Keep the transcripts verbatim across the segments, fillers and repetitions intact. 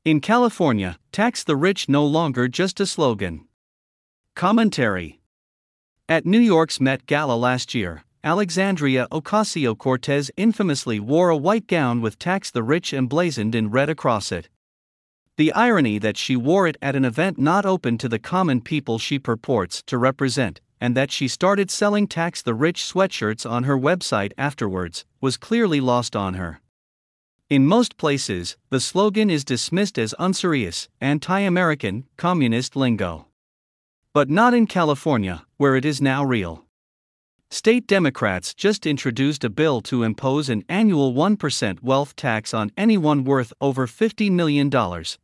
In California, tax the rich no longer just a slogan. Commentary. At New York's Met Gala last year, Alexandria Ocasio-Cortez infamously wore a white gown with "Tax the Rich" emblazoned in red across it. The irony that she wore it at an event not open to the common people she purports to represent, and that she started selling "Tax the Rich" sweatshirts on her website afterwards, was clearly lost on her. In most places, the slogan is dismissed as unserious, anti-American, communist lingo. But not in California, where it is now real. State Democrats just introduced a bill to impose an annual one percent wealth tax on anyone worth over fifty million dollars.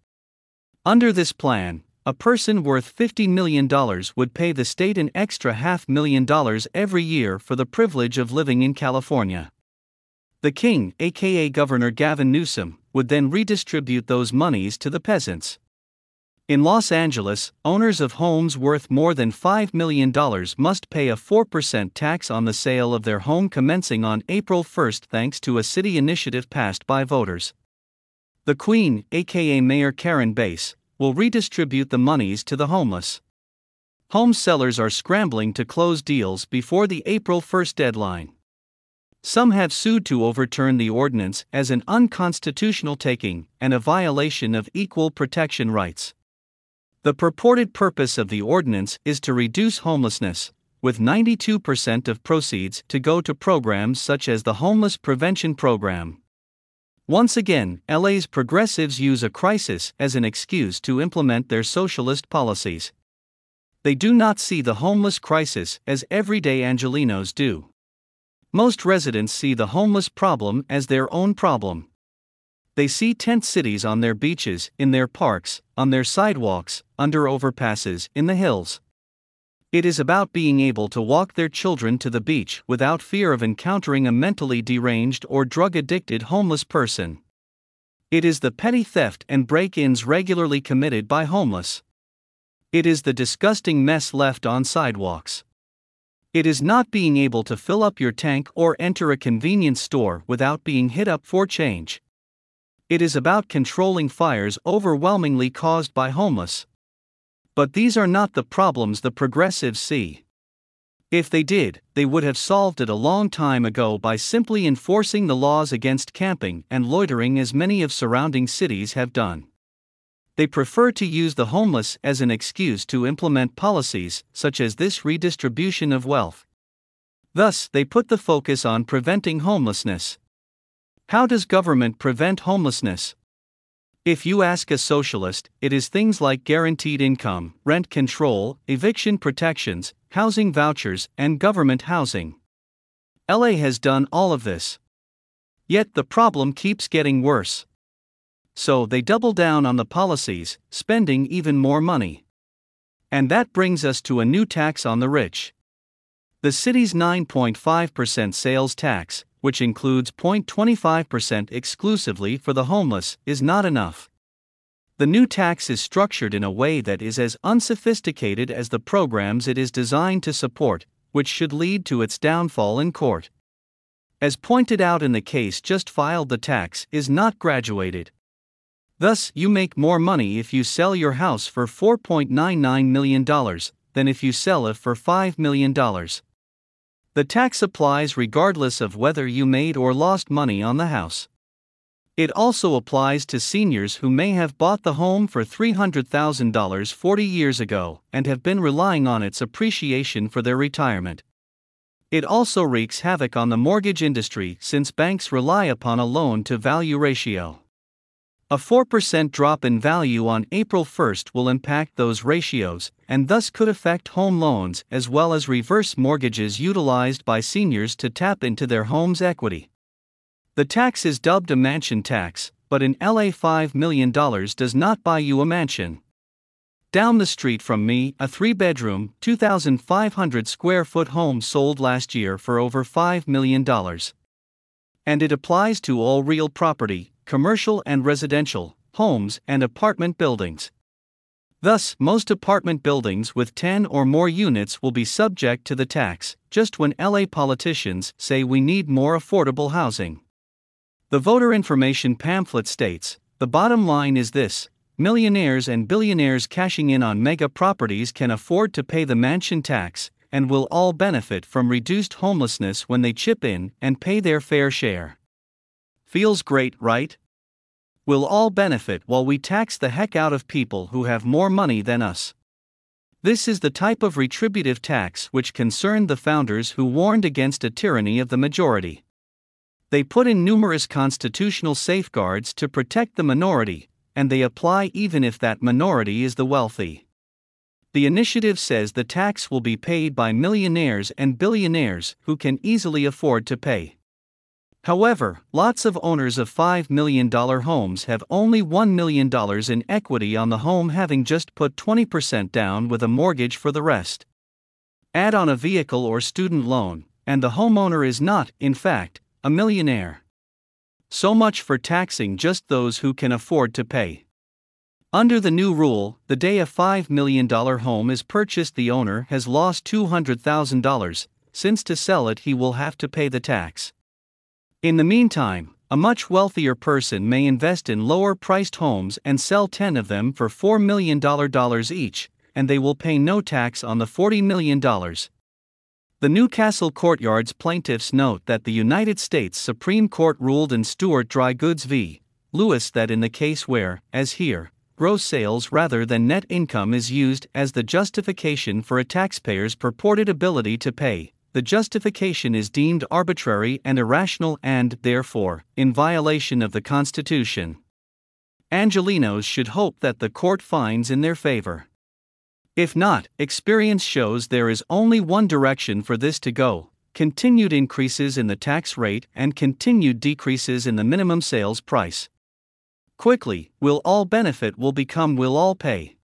Under this plan, a person worth fifty million dollars would pay the state an extra half million dollars every year for the privilege of living in California. The king, aka Governor Gavin Newsom, would then redistribute those monies to the peasants. In Los Angeles, owners of homes worth more than five million dollars must pay a four percent tax on the sale of their home commencing on April first thanks to a city initiative passed by voters. The Queen, aka Mayor Karen Bass, will redistribute the monies to the homeless. Home sellers are scrambling to close deals before the April first deadline. Some have sued to overturn the ordinance as an unconstitutional taking and a violation of equal protection rights. The purported purpose of the ordinance is to reduce homelessness, with ninety-two percent of proceeds to go to programs such as the Homeless Prevention Program. Once again, L A's progressives use a crisis as an excuse to implement their socialist policies. They do not see the homeless crisis as everyday Angelenos do. Most residents see the homeless problem as their own problem. They see tent cities on their beaches, in their parks, on their sidewalks, under overpasses, in the hills. It is about being able to walk their children to the beach without fear of encountering a mentally deranged or drug-addicted homeless person. It is the petty theft and break-ins regularly committed by homeless. It is the disgusting mess left on sidewalks. It is not being able to fill up your tank or enter a convenience store without being hit up for change. It is about controlling fires overwhelmingly caused by homeless. But these are not the problems the progressives see. If they did, they would have solved it a long time ago by simply enforcing the laws against camping and loitering as many of surrounding cities have done. They prefer to use the homeless as an excuse to implement policies such as this redistribution of wealth. Thus, they put the focus on preventing homelessness. How does government prevent homelessness? If you ask a socialist, it is things like guaranteed income, rent control, eviction protections, housing vouchers, and government housing. L A has done all of this. Yet the problem keeps getting worse. So they double down on the policies, spending even more money. And that brings us to a new tax on the rich. The city's nine point five percent sales tax, which includes zero point two five percent exclusively for the homeless, is not enough. The new tax is structured in a way that is as unsophisticated as the programs it is designed to support, which should lead to its downfall in court. As pointed out in the case just filed, the tax is not graduated. Thus, you make more money if you sell your house for four point nine nine million dollars than if you sell it for five million dollars. The tax applies regardless of whether you made or lost money on the house. It also applies to seniors who may have bought the home for three hundred thousand dollars forty years ago and have been relying on its appreciation for their retirement. It also wreaks havoc on the mortgage industry since banks rely upon a loan-to-value ratio. A four percent drop in value on April first will impact those ratios, and thus could affect home loans as well as reverse mortgages utilized by seniors to tap into their home's equity. The tax is dubbed a mansion tax, but in L A five million dollars does not buy you a mansion. Down the street from me, a three-bedroom, two thousand five hundred square foot home sold last year for over five million dollars. And it applies to all real property, commercial and residential, homes and apartment buildings. Thus, most apartment buildings with ten or more units will be subject to the tax, just when L A politicians say we need more affordable housing. The voter information pamphlet states, The bottom line is this: millionaires and billionaires cashing in on mega properties can afford to pay the mansion tax, and will all benefit from reduced homelessness when they chip in and pay their fair share. Feels great, right? We'll all benefit while we tax the heck out of people who have more money than us. This is the type of retributive tax which concerned the founders who warned against a tyranny of the majority. They put in numerous constitutional safeguards to protect the minority, and they apply even if that minority is the wealthy. The initiative says the tax will be paid by millionaires and billionaires who can easily afford to pay. However, lots of owners of five million dollar homes have only one million dollars in equity on the home, having just put twenty percent down with a mortgage for the rest. Add on a vehicle or student loan, and the homeowner is not, in fact, a millionaire. So much for taxing just those who can afford to pay. Under the new rule, the day a five million dollar home is purchased, the owner has lost two hundred thousand dollars, since to sell it he will have to pay the tax. In the meantime, a much wealthier person may invest in lower-priced homes and sell ten of them for four million dollars each, and they will pay no tax on the forty million dollars. The Newcastle Courtyards plaintiffs note that the United States Supreme Court ruled in Stewart Dry Goods v. Lewis that in the case where, as here, gross sales rather than net income is used as the justification for a taxpayer's purported ability to pay, the justification is deemed arbitrary and irrational and, therefore, in violation of the Constitution. Angelenos should hope that the court finds in their favor. If not, experience shows there is only one direction for this to go: continued increases in the tax rate and continued decreases in the minimum sales price. Quickly, will all benefit will become will all pay.